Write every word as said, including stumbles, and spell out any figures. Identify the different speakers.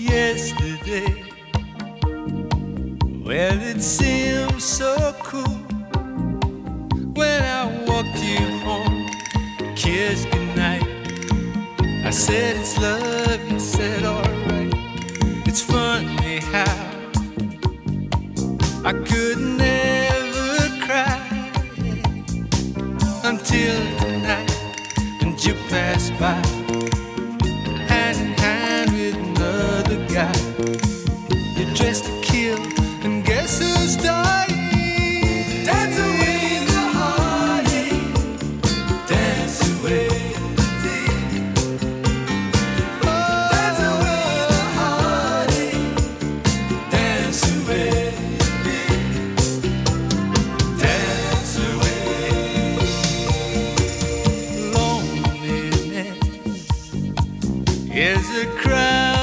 Speaker 1: yesterday. Well, it seemed so cool when I walked you home, kissed goodnight. I said it's love, you said alright. It's funny how I could never cry until tonight, and you passed by, hand in hand with another guy. You're dressed to kill, and guess who's dying? Dance away the heartache, dance away the day. Oh, dance away the heartache, dance away the day. Dance away. Loneliness is a crowd